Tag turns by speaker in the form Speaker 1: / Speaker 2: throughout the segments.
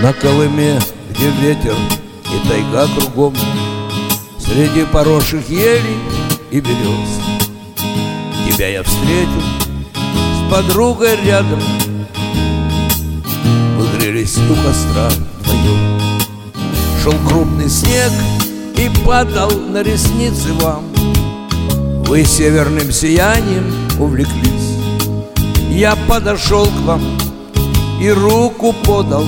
Speaker 1: На Колыме, где ветер и тайга кругом, среди поросших елей и берез, тебя я встретил с подругой рядом. Мы грелись у костра вдвоем. Шел крупный снег и падал на ресницы вам. Вы северным сиянием увлеклись. Я подошел к вам и руку подал.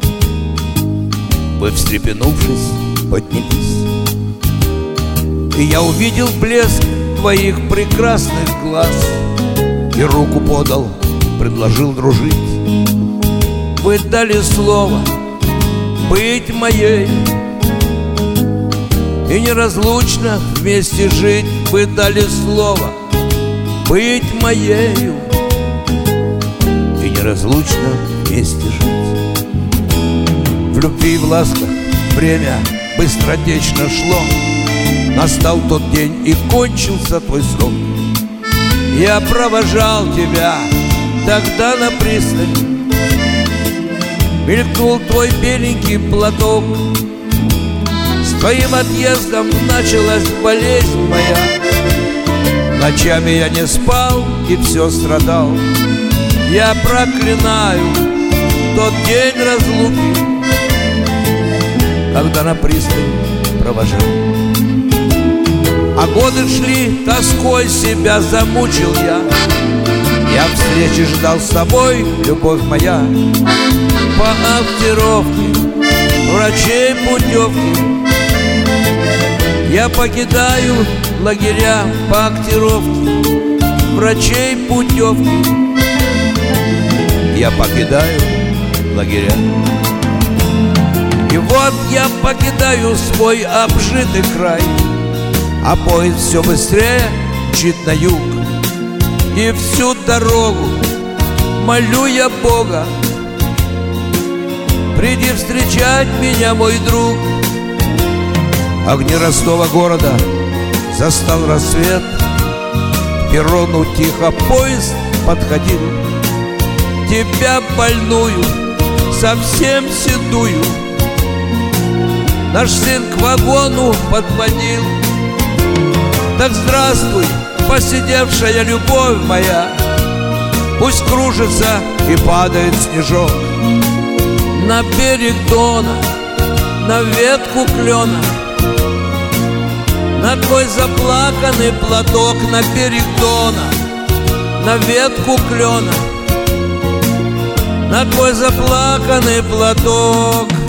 Speaker 1: Вы, встрепенувшись, поднялись. И я увидел блеск твоих прекрасных глаз и руку подал, предложил дружить. Вы дали слово быть моей и неразлучно вместе жить. Вы дали слово быть моею и неразлучно вместе жить. В любви и в ласках время быстротечно шло. Настал тот день и кончился твой срок. Я провожал тебя тогда на пристань. Мелькнул твой беленький платок. С твоим отъездом началась болезнь моя. Ночами я не спал и все страдал. Я проклинаю тот день разлуки, когда на пристань провожал. А годы шли, тоской себя замучил я. Я встречи ждал с тобой, любовь моя. По актировке, врачей путевки, я покидаю лагеря. По актировке, врачей путевки, я покидаю лагеря. И вот я покидаю свой обжитый край, а поезд все быстрее мчит на юг. И всю дорогу молю я Бога: приди встречать меня, мой друг. Огни Ростова города застал рассвет. К перрону тихо поезд подходил. Тебя больную, совсем седую, наш сын к вагону подводил. Так здравствуй, поседевшая любовь моя. Пусть кружится и падает снежок на берег Дона, на ветку клена, на твой заплаканный платок. На берег Дона, на ветку клена, на твой заплаканный платок.